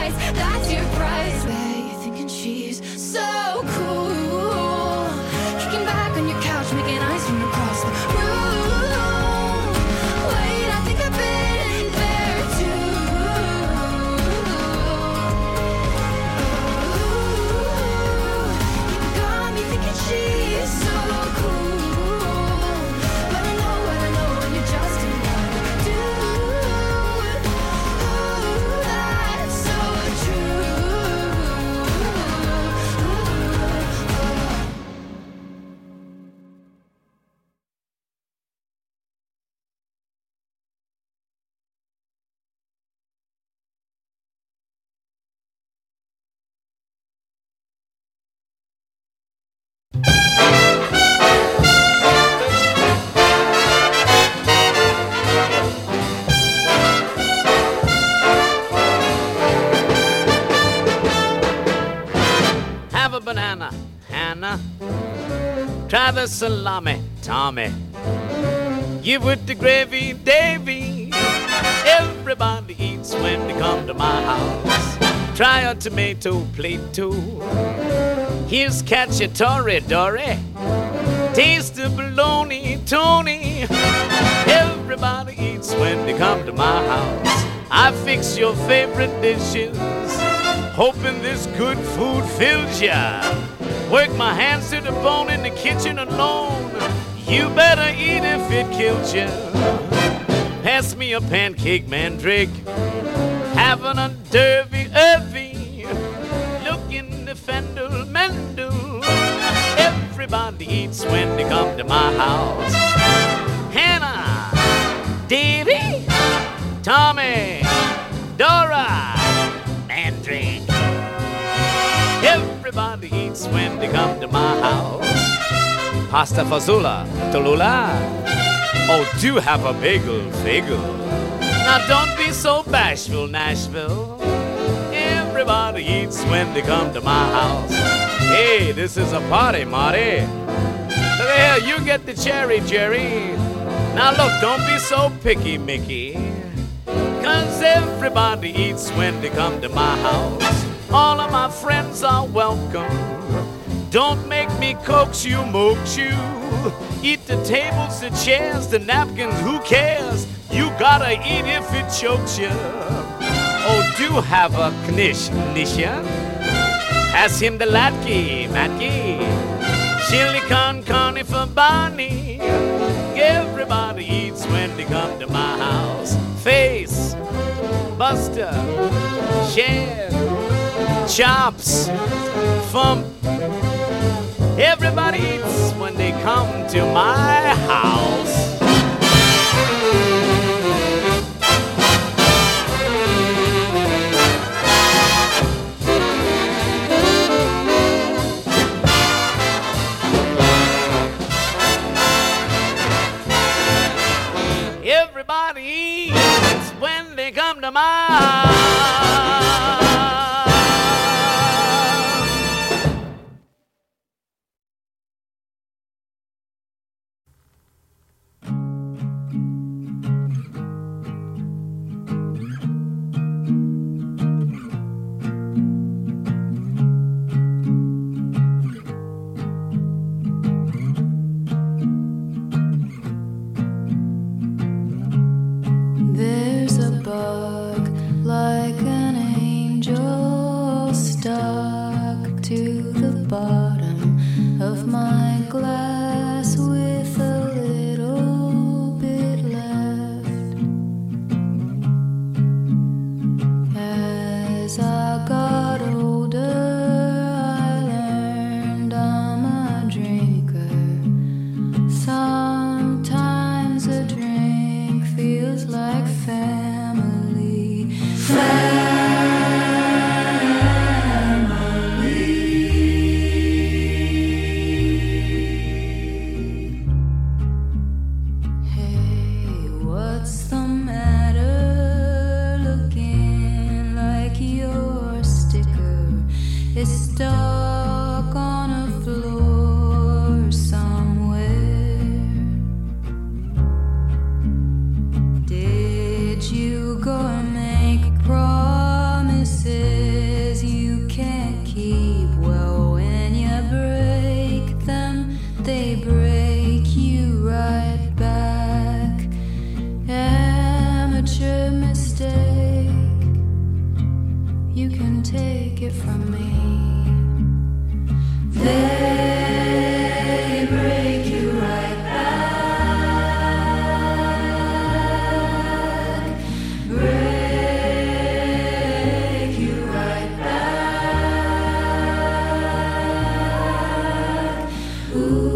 eyes, that's your prize. Bet you're thinking she's so cool, kicking back on your couch, making eyes from across the room. Wait, I think I've been there too. You got me thinking she's so cool, but I know what I know, and you're just in love. Dude, that's so true. Have a banana, Hannah. Try the salami, Tommy. Give with the gravy, Davy. Everybody eats when they come to my house. Try a tomato plate too. Here's cacciatore, Dory. Taste the bologna, Tony. Everybody eats when they come to my house. I fix your favorite dishes, hoping this good food fills ya. Work my hands to the bone in the kitchen alone. You better eat if it kills ya. Pass me a pancake, Mandrake. Having a derby, Irvy. Looking the Fendel, Mendel. Everybody eats when they come to my house. Hannah, Davy, Tommy, Dora, Mandrake. Everybody eats when they come to my house. Pasta fazola, Tallulah. Oh, do have a bagel, Now don't be so bashful, Nashville. Everybody eats when they come to my house. Hey, this is a party, Marty. Look here, you get the cherry, Jerry. Now look, don't be so picky, Mickey. 'Cause everybody eats when they come to my house. All of my friends are welcome. Don't make me coax you, moax you. Eat the tables, the chairs, the napkins, who cares? You gotta eat if it chokes you. Oh, do have a knish, Nisha. Pass him the latke, Matke. Chili con carne for Barney. Everybody eats when they come to my house. Face, Buster, Shad, Chops, Fump. Everybody eats when they come to my house. Everybody eats when they come to my house. take it from me. They break you right back, break you right back. Ooh.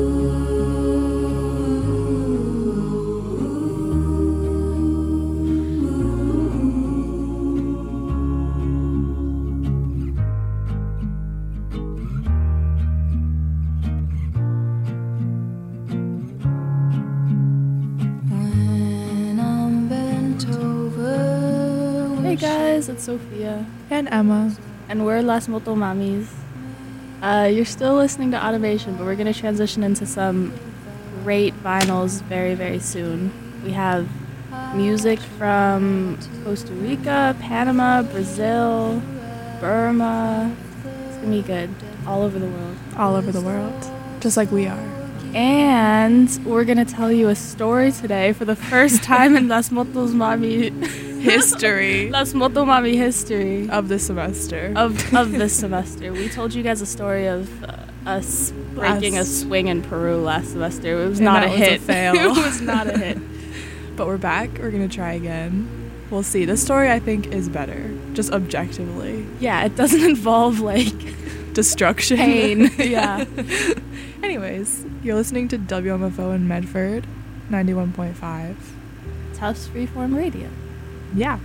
Hey guys, it's Sophia. And Emma. And we're Las Motomamis. You're still listening to Automation, but we're going to transition into some great vinyls very, very soon. We have music from Costa Rica, Panama, Brazil, Burma. It's going to be good. All over the world. All over the world. Just like we are. And we're going to tell you a story today for the first time in Las Motomami history. Las Motomami history. Of the semester. Of this semester. We told you guys a story of us breaking a swing in Peru last semester. It was not a hit. Fail. It was not a hit. But we're back. We're going to try again. We'll see. This story, I think, is better. Just objectively. Yeah, it doesn't involve, like... destruction. Pain. Yeah. Anyways, you're listening to WMFO in Medford, 91.5. Tufts Freeform Radio. Yeah.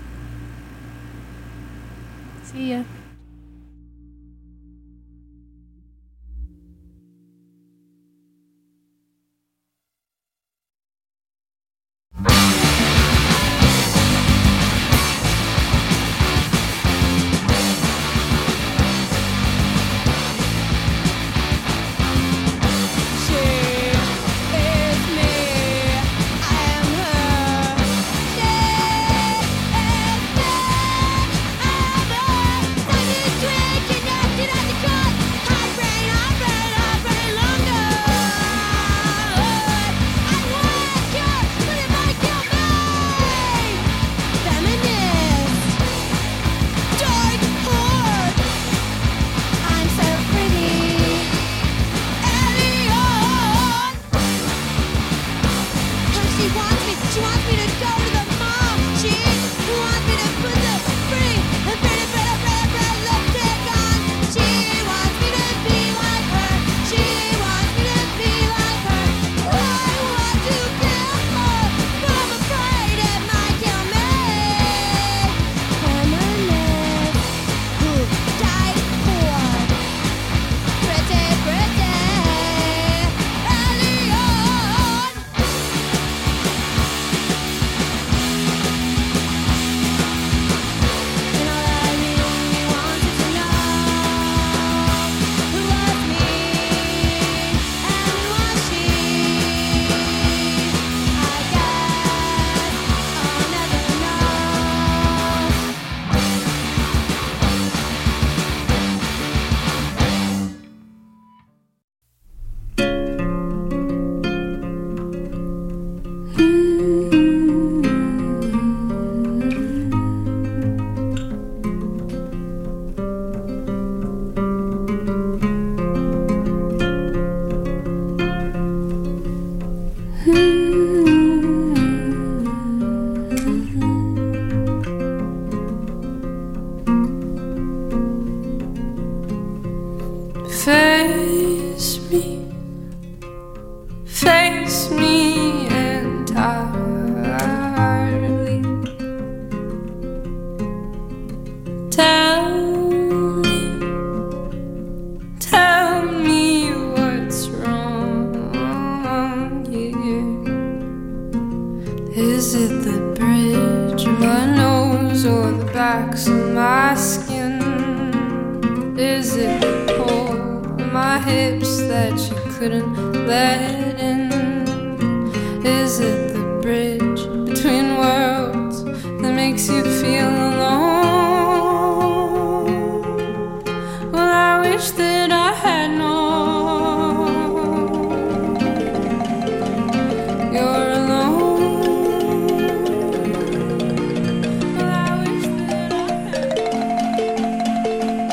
See ya. Face me entirely. Tell me what's wrong here. Is it the bridge of my nose or the backs of my skin? Is it the pull of my hips that you couldn't let in? Is it the bridge between worlds that makes you feel alone? Well, I wish that I had known you're alone. Well, I wish that I had known.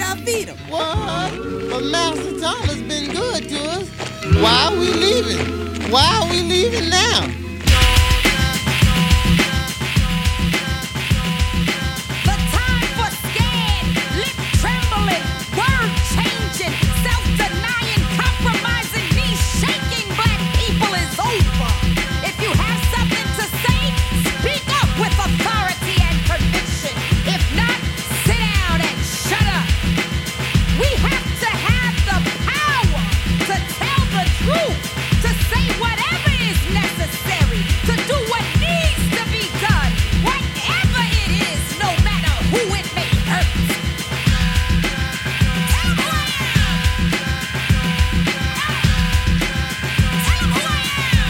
y'all feed 'em. What? But Master Thomas been good to us. Why are we leaving? Why are we leaving now? The time for scared, lip trembling, word changing, self-denying, compromising, knees shaking black people is over. If you have something to say, speak up with authority and conviction. If not, sit down and shut up. We have to have the power to tell the truth, to say whatever is necessary, to do what needs to be done, whatever it is, no matter who it may hurt. Tell 'em who I am. Tell 'em who I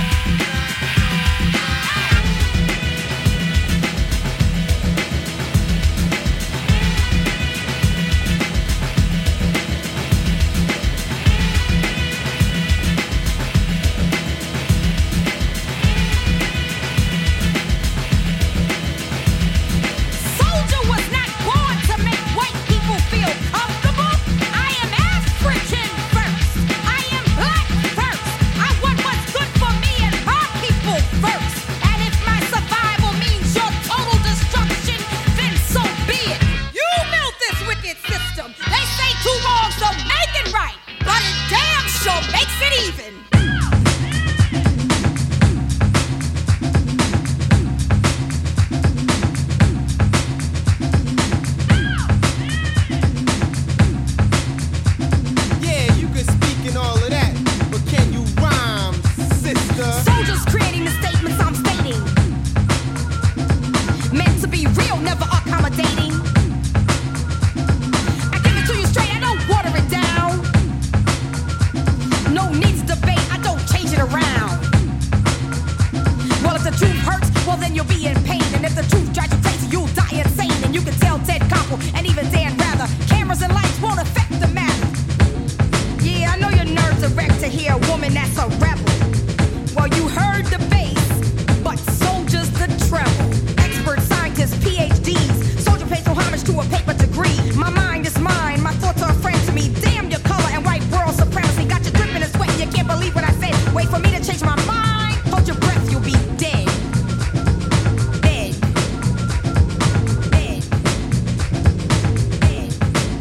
Soldier was not born to make white people feel comfortable. I am African first. I am black first. I want what's good for me and my people first. And if my survival means your total destruction, then so be it. You built this wicked system. They say two wrongs don't make it right, but it damn sure makes it even. Yeah, you can speak and all of that, but can you rhyme, sister? Soldiers creating the statements I'm stating. Meant to be real, never accommodating. I give it to you straight, I don't water it down. No need to debate, I don't change it around. Well, if the truth hurts, well then you'll be in pain. And if the truth drives you crazy, you'll die insane. And you can tell Ted Koppel and even Dan Rather, cameras and lights won't affect the matter. Yeah, I know your nerves are wrecked to hear a woman that's a rebel. Well, you heard the bass, but soldiers the treble. Expert scientists, PhDs. Soldier pays no homage to a paper degree. My mind is mine, my thoughts are a friend to me. Damn your color and white world supremacy. Got you dripping in sweat, you can't believe what I said. Wait for me to change my mind. Hold your breath, you'll be dead. Dead. Dead. Dead.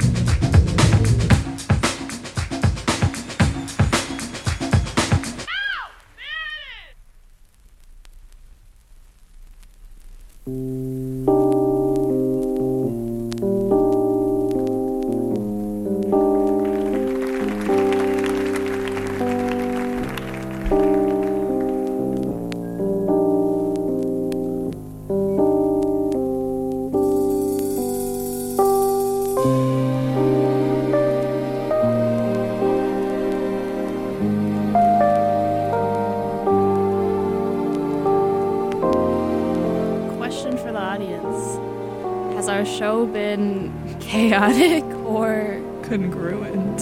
Question for the audience. Has our show been chaotic or Congruent.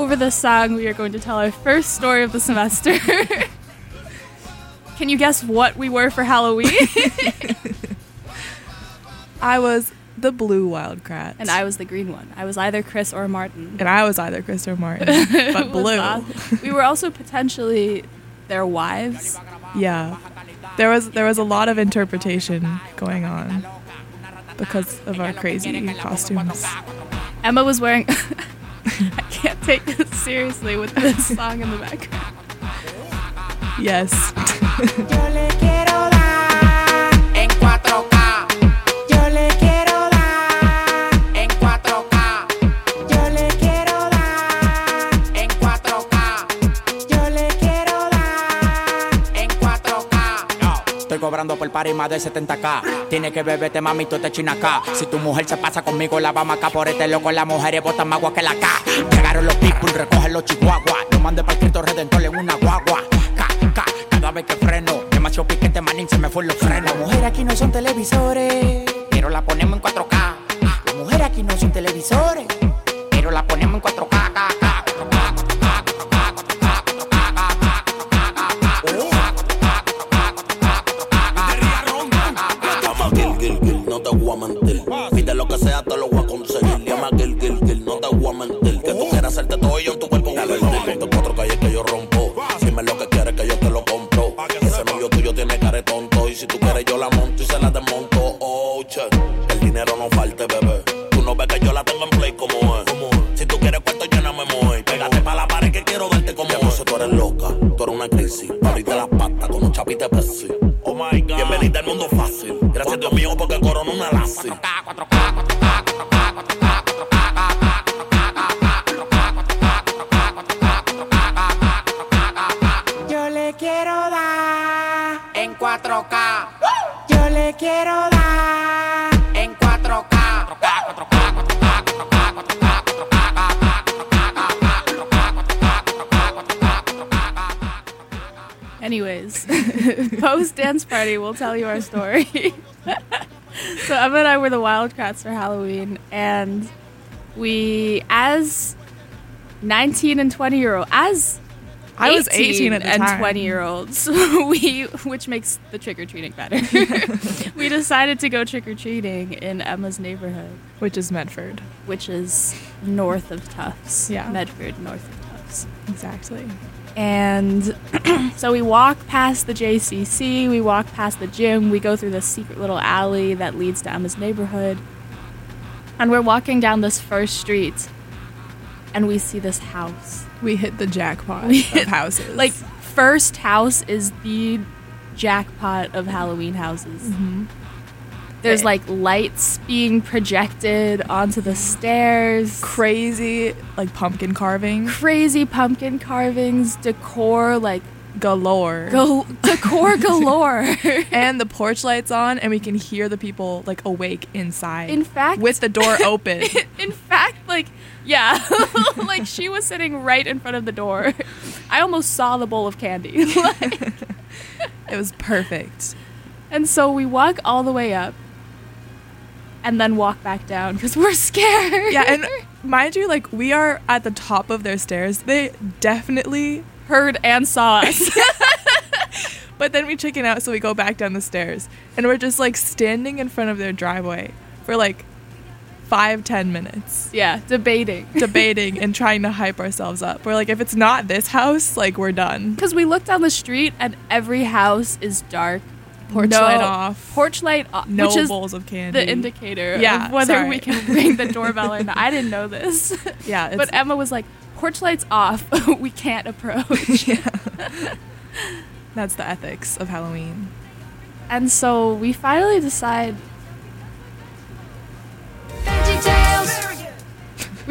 over this song, we are going to tell our first story of the semester. Can you guess what we were for Halloween? I was the blue Wildcat. And I was the green one. I was either Chris or Martin. And I was either Chris or Martin, but blue. We were also potentially their wives. Yeah. There was a lot of interpretation going on because of our crazy costumes. Emma was wearing... I can't take this seriously with this song in the background. Yes. Yo le quiero dar en 4K. Yo le quiero dar en 4K. Yo le quiero dar en 4K. Yo le quiero dar en 4K. Estoy cobrando por party más de 70K. Tienes que beberte, mami, tú te china acá. Si tu mujer se pasa conmigo, la vamos acá por este loco. Las mujeres botan más agua que la K. Llegaron los people, recogen los chihuahuas. Lo mandé para el Cristo Redentor en una guagua. Cada vez que freno, demasiado piquete, manín, se me fue los frenos. Las mujeres aquí no son televisores, pero la ponemos en 4K. Las mujeres aquí no son televisores, pero la ponemos en 4K. No te voy a mentir. Pide lo que sea, te lo voy a conseguir. Llama Gil, no te voy a mentir. Que tú quieras hacerte todo y yo en tu cuerpo. Dale, de 4 calles que yo rompo. Dime lo que quieres que yo te lo compro. Ese novio tuyo tiene cara de tonto. Y si tú quieres yo la monto y se la desmonto. Oh, che, el dinero no falte, bebé. Tú no ves que yo la tengo en play como es. Si tú quieres cuarto yo no me muevo. Pégate pa' la pared que quiero darte como es. Tú eres loca, tú eres una crisis. Abriste las patas con un chapite Pepsi. Oh my God, bienvenida al mundo fácil. Gracias Dios mío porque corona una lazi. 4K. Yo le quiero dar en 4K. Yo le quiero dar en 4K. Anyways, post dance party, we'll tell you our story. So Emma and I were the Wildcats for Halloween, and we, as 19 and 20-year-old, as I was 18 at the and time. 20-year-olds, which makes the trick-or-treating better. We decided to go trick-or-treating in Emma's neighborhood, Which is Medford. which is north of Tufts. Yeah. Medford, north of Tufts. Exactly. And so we walk past the JCC, we walk past the gym, we go through this secret little alley that leads to Emma's neighborhood. And we're walking down this first street, and we see this house. We hit the jackpot of houses. Like, first house is the jackpot of Halloween houses. Mm-hmm. There's, like, lights being projected onto the stairs. crazy, like pumpkin carving Crazy pumpkin carvings, decor, like, galore. decor galore. And the porch lights on, and we can hear the people like awake inside. In fact, with the door open. in fact, like, yeah, like she was sitting right in front of the door. I almost saw the bowl of candy. Like, It was perfect. and so we walk all the way up, and then walk back down because we're scared. Yeah, and mind you, like we are at the top of their stairs. They definitely heard and saw us. But then we chicken out, so we go back down the stairs, and we're just like standing in front of their driveway for like 5-10 minutes. Yeah, debating And trying to hype ourselves up. We're like, if it's not this house, like we're done. because we look down the street and every house is dark. Porch light off. Porch light off. No which is bowls of candy. the indicator Yeah, of whether sorry. we can ring the doorbell or not. I didn't know this. Yeah, But Emma was like, porch lights off. We can't approach. that's the ethics of Halloween. And so we finally decide. We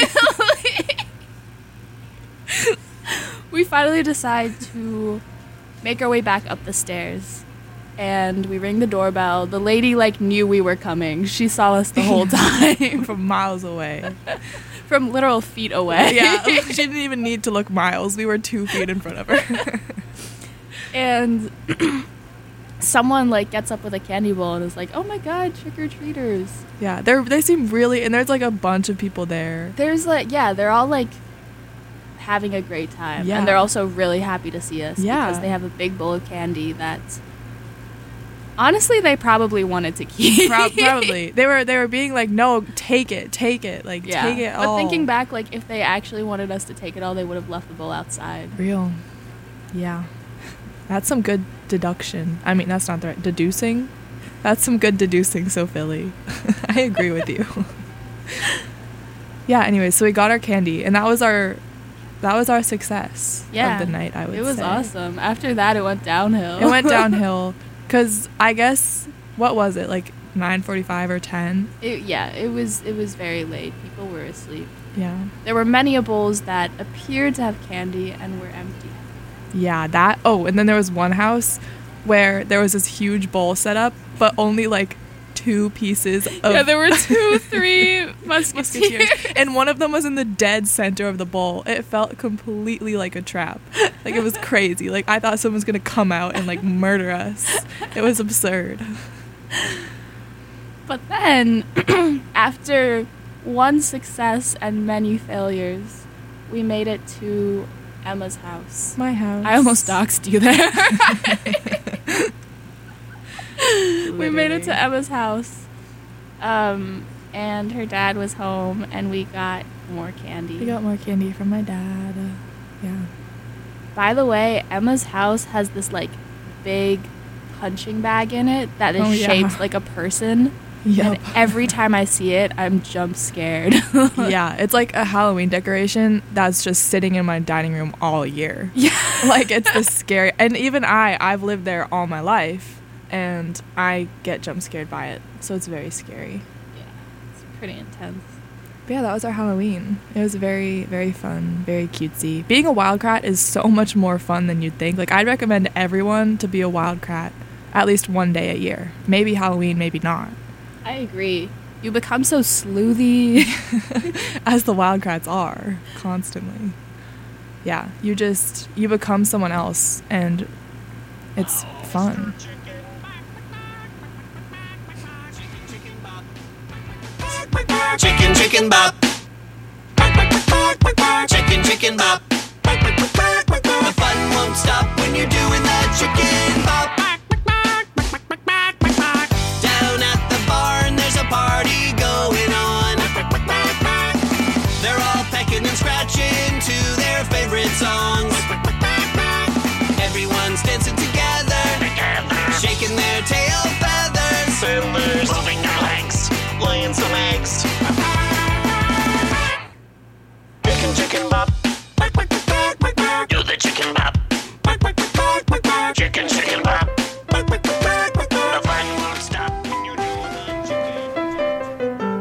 finally decide to make our way back up the stairs. And we ring the doorbell. The lady, like, knew we were coming. She saw us the whole time. From miles away. From literal feet away. Yeah, she didn't even need to look miles. We were 2 feet in front of her. And someone, like, gets up with a candy bowl and is like, oh my god, trick-or-treaters. Yeah, they seem really, and there's like a bunch of people there. There's, like, yeah, they're all, like, having a great time. Yeah. And they're also really happy to see us Yeah. because they have a big bowl of candy that honestly they probably wanted to keep. Probably. They were being like, no, take it. Like, Yeah. take it all. But thinking back, like, if they actually wanted us to take it all, they would have left the bowl outside. Real. Yeah. That's some good deduction. I mean, that's not the right... Deducing? That's some good deducing, so Philly. I agree with you. Yeah, anyway, so we got our candy, and that was our success Yeah. of the night, I would say. It was awesome. After that, it went downhill. It went downhill, because I guess, what was it, like 9:45 or 10? It was very late. People were asleep. Yeah. There were many bowls that appeared to have candy and were empty. Yeah, that. Oh, and then there was one house where there was this huge bowl set up, but only like 2 pieces of... Yeah, there were 2, 3 musketeers. And one of them was in the dead center of the bowl. It felt completely like a trap. Like, it was crazy. Like, I thought someone was going to come out and, like, murder us. It was absurd. But then, after one success and many failures, we made it to Emma's house. My house. I almost doxed you there. We made it to Emma's house. And her dad was home, and we got more candy. We got more candy from my dad. Yeah. By the way, Emma's house has this, like, big punching bag in it that is shaped like a person. Yep. And every time I see it, I'm jump scared. Yeah, it's like a Halloween decoration that's just sitting in my dining room all year. Yeah. Like, it's the scary... And even I've lived there all my life, and I get jump scared by it. So it's very scary. Yeah, it's pretty intense. But yeah, that was our Halloween. It was very, very fun, very cutesy. Being a wildcat is so much more fun than you'd think. Like, I'd recommend everyone to be a wildcat at least one day a year. Maybe Halloween, maybe not. I agree. You become so sleuthy. As the wildcats are, constantly. Yeah, you become someone else, and it's fun. Chicken, chicken bop. Chicken, chicken bop. The fun won't stop when you're doing the chicken bop. Down at the barn, there's a party going on. They're all pecking and scratching to their favorite songs. Everyone's dancing together, shaking their tail feathers, moving their legs, laying some eggs. Chicken, chicken bop. Do the chicken bop. Chicken, chicken bop. The fun won't stop when you're doing the chicken.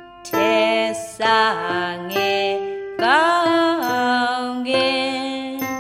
세상에 강게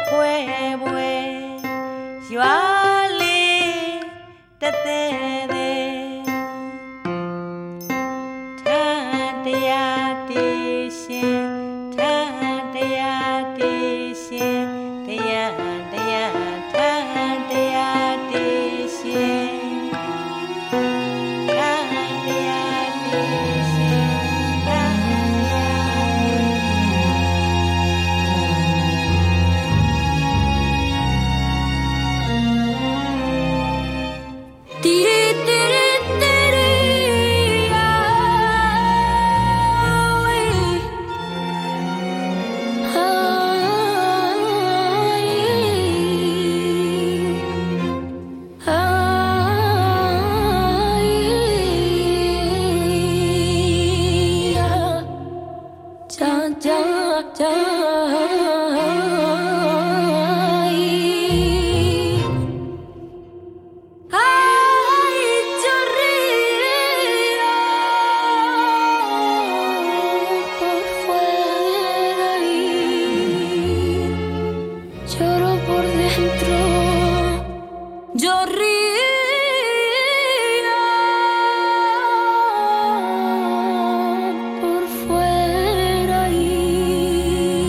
por fuera y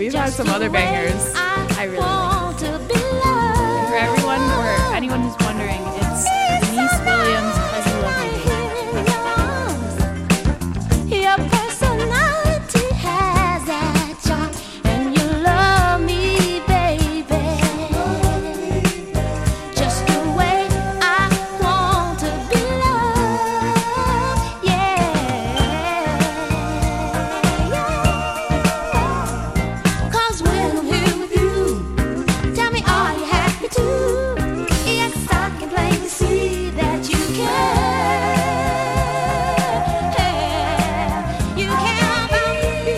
We've had some other bangers. I really like it. And for everyone or anyone who's wondering, it's Denise Williams, Cause You Love Me. Your personality has that charm, and you love me, baby, just the way I want to be loved, yeah. 'Cause when I'm here with you, tell me, are you happy too? Yes, I can plainly see that you care. You care about me.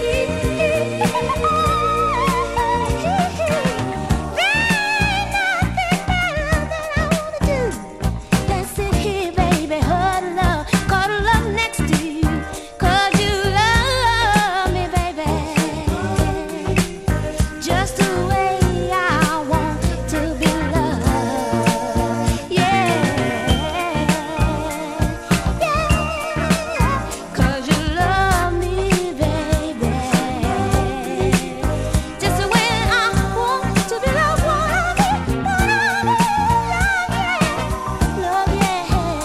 There ain't nothing better than I wanna do than sit here, baby, huddle up, cuddle up next to you. 'Cause you love me, baby, just the way I want to be loved, yeah. 'Cause you love me, baby, just the way I want to be loved, love, yeah.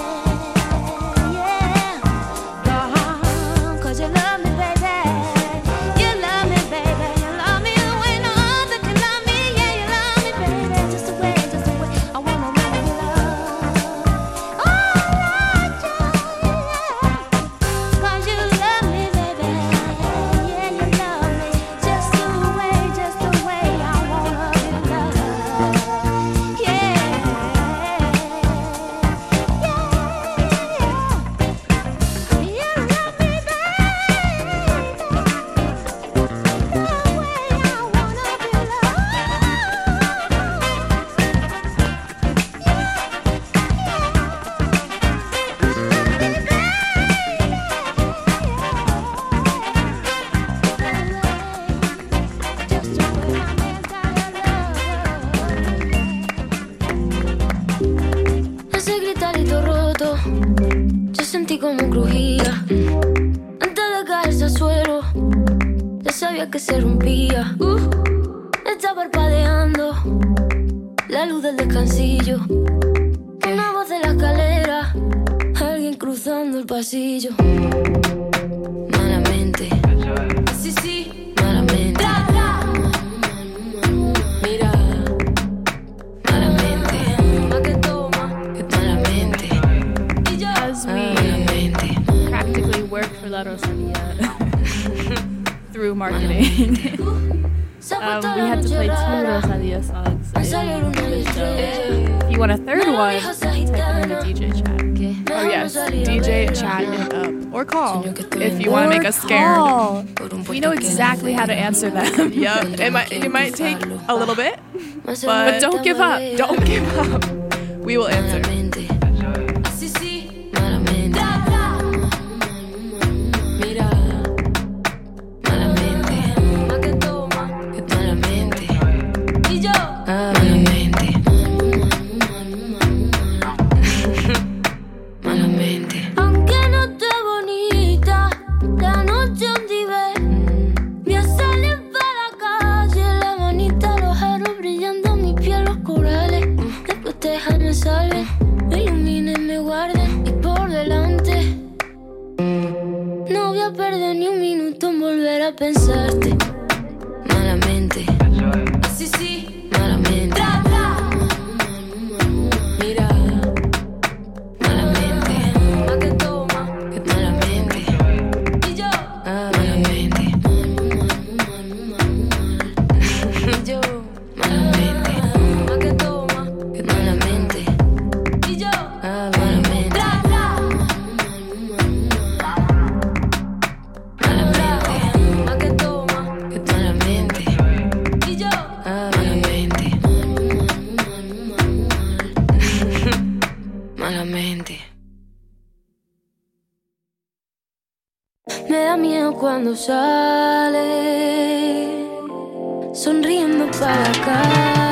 'Cause you love me, baby, you love me, baby, you love me the way no other can love me, yeah, you love me, baby, just the way I wanna really be loved. Oh, Lord, yeah. 'Cause you love me, baby, yeah, you love me, just the way I wanna be loved, yeah. Ese gritarito roto, yo sentí como crujía. Antes de caerse al suelo, ya sabía que se rompía. Está parpadeando la luz del descansillo. Una voz de la escalera, alguien cruzando el pasillo. Malamente, sí, malamente. Mira, malamente. Pa' que toma, malamente. Y yo, As we malamente. practically work for La Rosalía through marketing, we had to play 2 Rosalía songs. If you want a third one, type in the DJ chat. Oh yes, DJ chat it up or call if you want to make us scared. Call. We know exactly how to answer them. Yep, it might take a little bit, But don't give up. don't give up. We will answer. Así sí, malamente. Mira, malamente. Pa' que toma, malamente. Y yo, malamente. Malamente. Aunque no esté bonita, la noche donde ve, voy a salir para la calle, la manita, los aros brillando, mi piel, los corales. Después déjame salir, me iluminen, me guarden y por delante. No voy a perder ni un minuto en volver a pensarte. Malamente. Así sí, malamente. Mira, malamente. Pa' que toma, malamente. Y yo, malamente. Y yo, malamente. Pa' que toma, malamente. Y yo, malamente. Pa' que toma, malamente. Y yo, malamente. Malamente. Me da miedo cuando sale, sonriendo para la calle.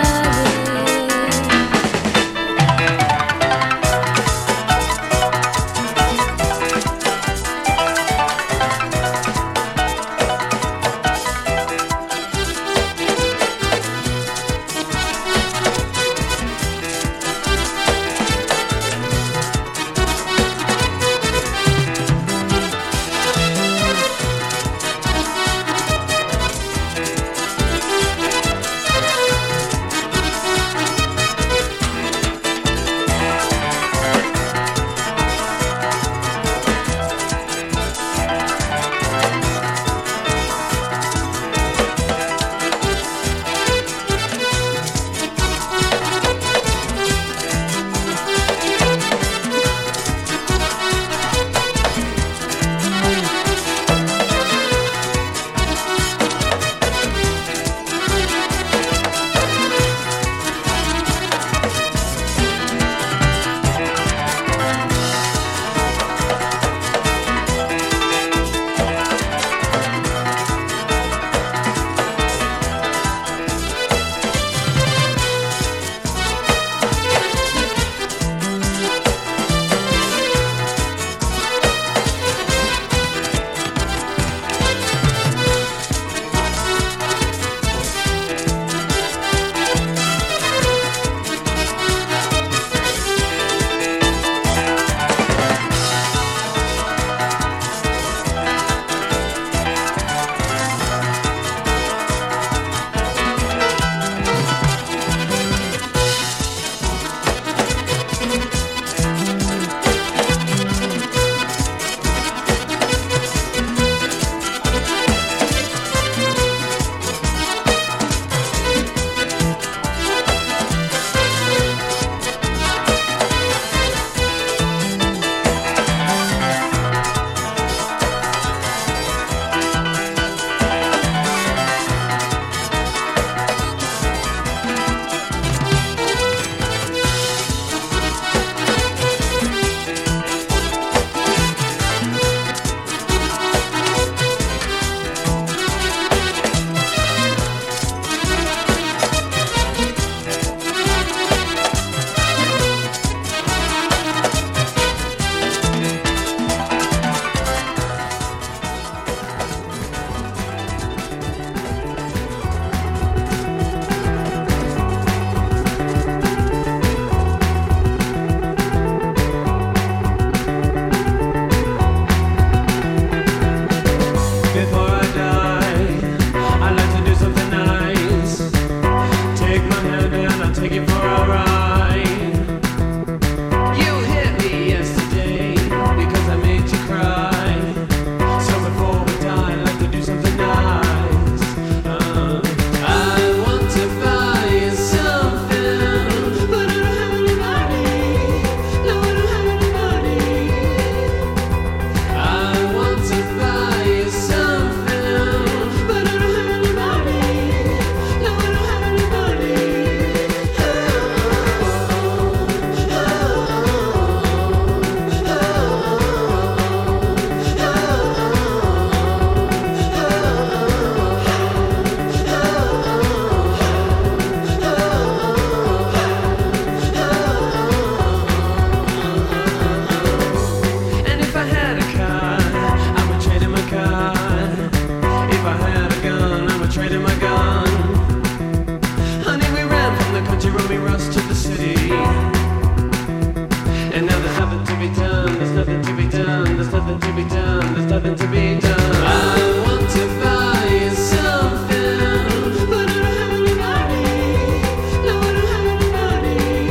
And now there's nothing to be done, there's nothing to be done, there's nothing to be done, there's nothing to be done. I want to buy you something, but I don't have any money. No, I don't have any money.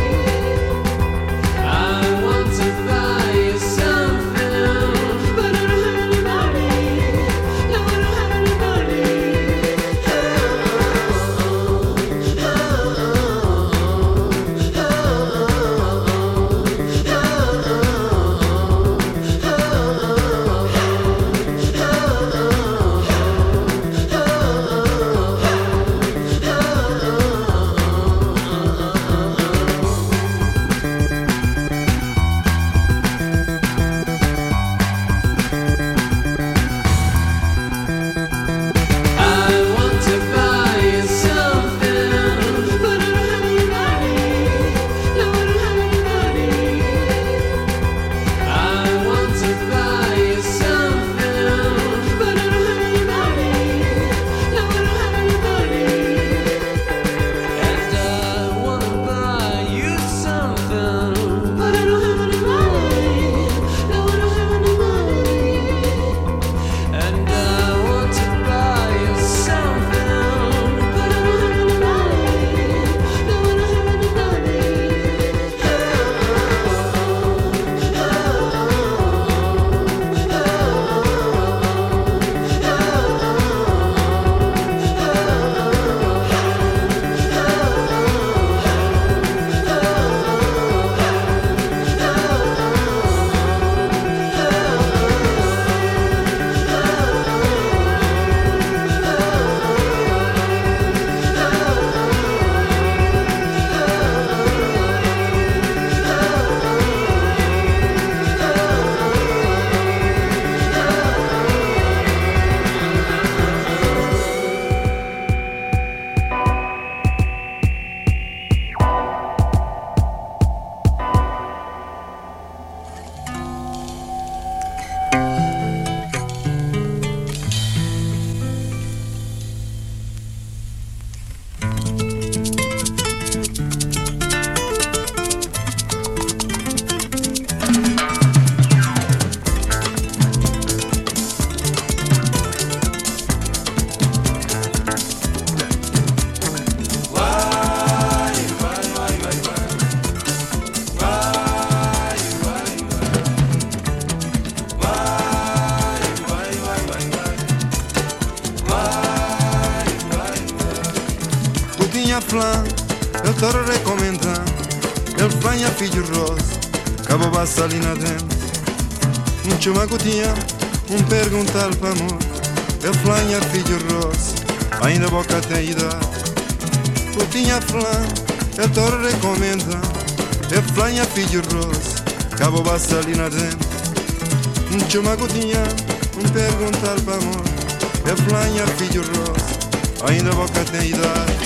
I want to buy you something, but I don't have any money. No, I don't have any money. Eu te recomendando, ele fanha filho rosa, cabo basta ali na dentro. Um chama gotinha, perguntar para amor, ele fanha filho rosa, ainda boca tem idade. Gotinha flan, eu te recomendando, ele fanha filho rosa, cabo basta ali na dentro. Um chama gotinha, perguntar para amor, ele fanha filho rosa, ainda boca tem idade.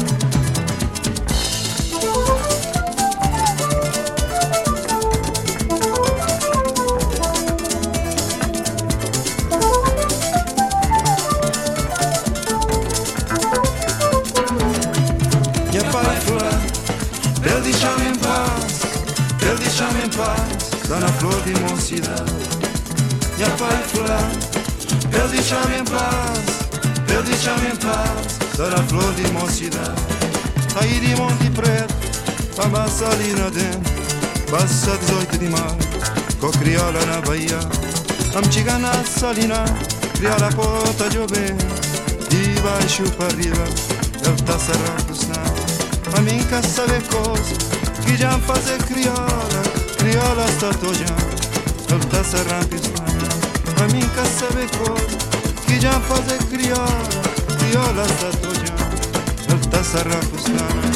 Está na flor de mocidade. Minha pai flor, ele deixa-me em paz, ele deixa-me em paz. Está na flor de mocidade. Aí de Monte Preto, a massa ali na dentro, passa 18 de maio, com crioula na Bahia. A mexicana na salina, crioula porta de obê, de baixo para arriba, ele está sarrando o a mim quer saber coisa, que já fazer crioula. Criola sta toja, ele tá sarrando a mim quer saber coisa, que já fazer criola. Criola sta toja, ele tá sarrando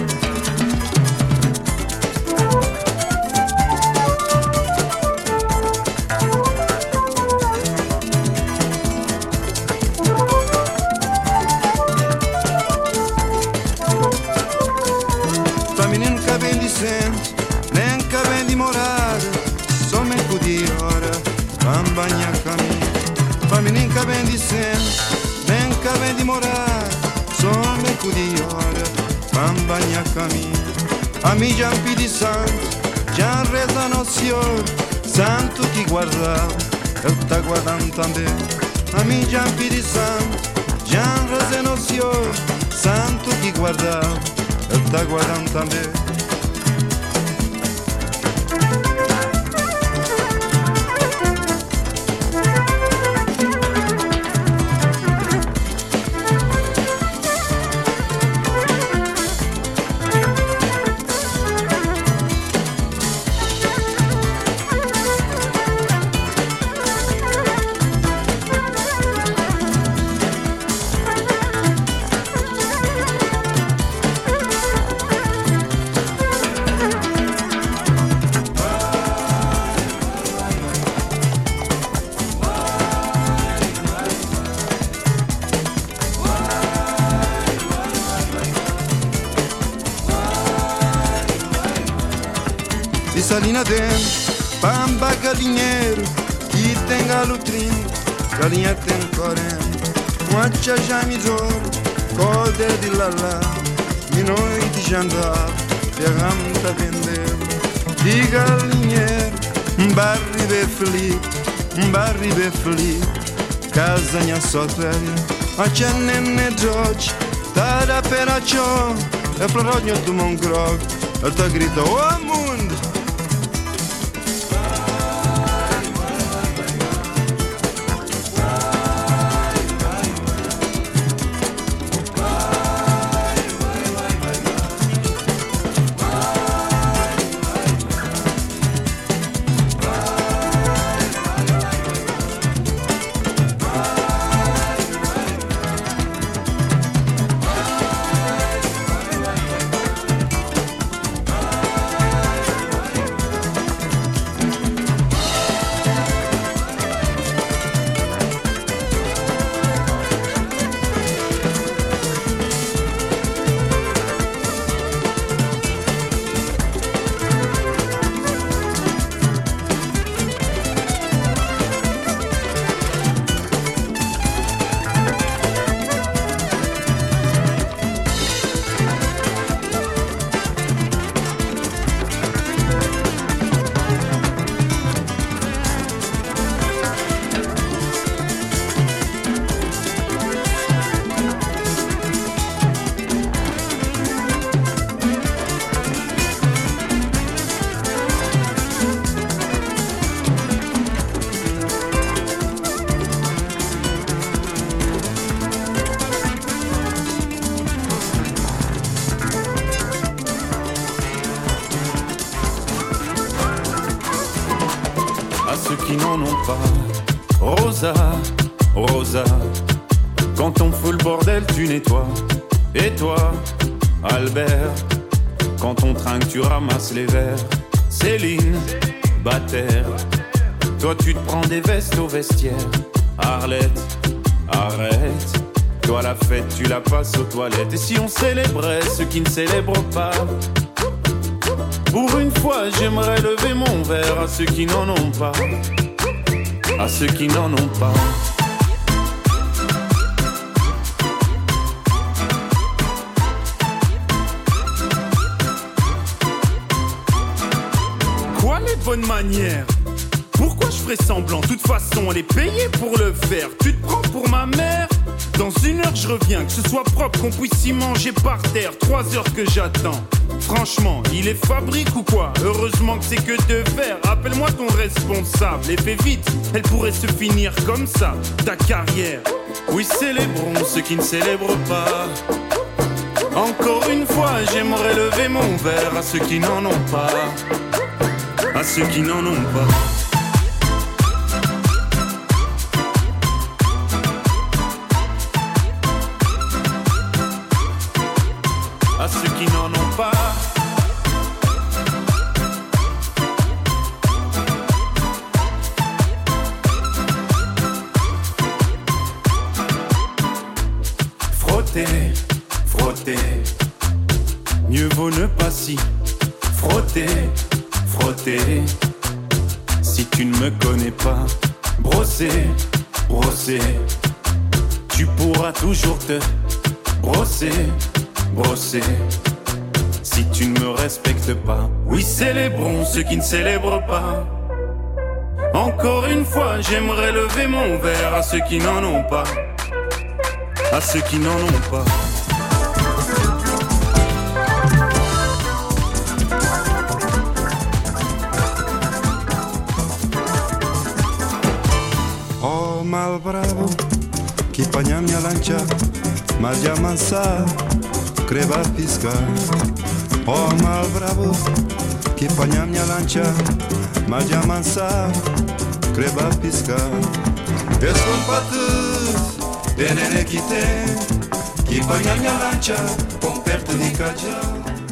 pra menino que vem dizendo, nem que vem de morar, só me de hora, campanha caminho. Pra menino que vem dizendo, nem que vem de morar, só me de hora, campanha caminho. Amici ampi di santo, già rezano signor, santo chi guarda, e sta guardando también. Amici ampi di santo, già rezano signor, santo chi guarda, e sta guardando también. Salina dentro, bamba galinheiro, que tem galutrinho, galinha tem correndo, moacha já me dor, code de lalá, mi noite já andava, ferramenta vendeu, de galinheiro, barri be feliz, casanha só velha, a cennenne George, tada per a ciò, e florogno tu mon grog, e ta grita, oh mundo! Qui n'en ont pas. Rosa, Rosa, quand on fout le bordel, tu nettoies. Et toi, Albert, quand on trinque, tu ramasses les verres. Céline, Bataire, toi tu te prends des vestes au vestiaire. Arlette, arrête, toi la fête, tu la passes aux toilettes. Et si on célébrait ceux qui ne célèbrent pas? Pour une fois, j'aimerais lever mon verre à ceux qui n'en ont pas. À ceux qui n'en ont pas. Quoi les bonnes manières? Pourquoi je ferais semblant? De toute façon, elle est payée pour le faire. Tu te prends pour ma mère? Dans 1 heure, je reviens, que ce soit propre, qu'on puisse y manger par terre. 3 heures que j'attends. Franchement, il est fabrique ou quoi? Heureusement que c'est que de faire. Appelle-moi ton responsable et fais vite, elle pourrait se finir comme ça, ta carrière. Oui, célébrons ceux qui ne célèbrent pas. Encore une fois, j'aimerais lever mon verre à ceux qui n'en ont pas. À ceux qui n'en ont pas. À ceux qui n'en ont pas. Frotter, frotter, mieux vaut ne pas s'y frotter, frotter. Si tu ne me connais pas, brosser, brosser, tu pourras toujours te brosser, brosser. si tu ne me respectes pas. Oui, célébrons ceux qui ne célèbrent pas. Encore une fois, j'aimerais lever mon verre à ceux qui n'en ont pas. À ceux qui n'en ont pas. Oh, mal bravo, que panha minha lancha, mas já mansa, creva pisca. Oh, mal bravo, que panha minha lancha, mas já mansa, creva pisca. Desculpa-te, tenere que tem, que panha minha lancha, com perto de caja.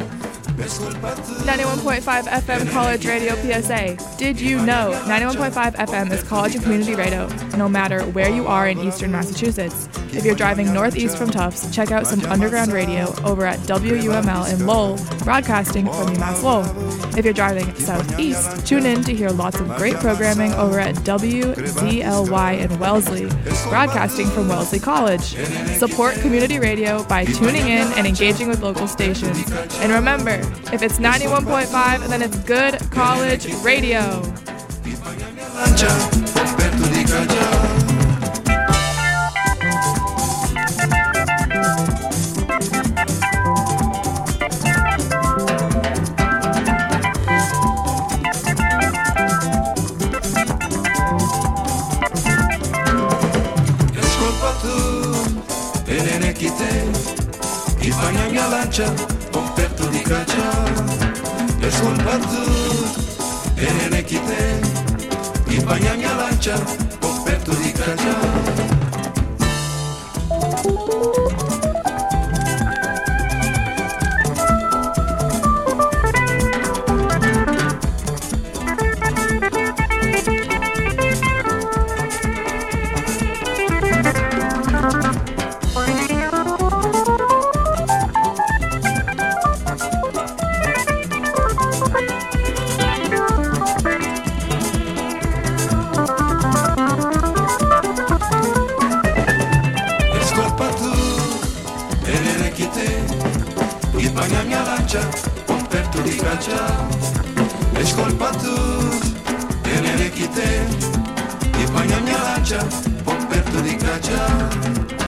91.5 FM College Radio PSA. Did you know 91.5 FM is college and community radio, no matter where you are in eastern Massachusetts? If you're driving northeast from Tufts, check out some underground radio over at WUML in Lowell, broadcasting from UMass Lowell. If you're driving southeast, tune in to hear lots of great programming over at WZLY in Wellesley, broadcasting from Wellesley College. Support community radio by tuning in and engaging with local stations. And remember, if it's 91.5, then it's good college radio. Com perto de caja, desculpa tu, tenere que tem, e banha minha lancha, com perto de caja. Com perto de caja, desculpa tu, tenere que tem, e banha minha lancha, com perto de caja.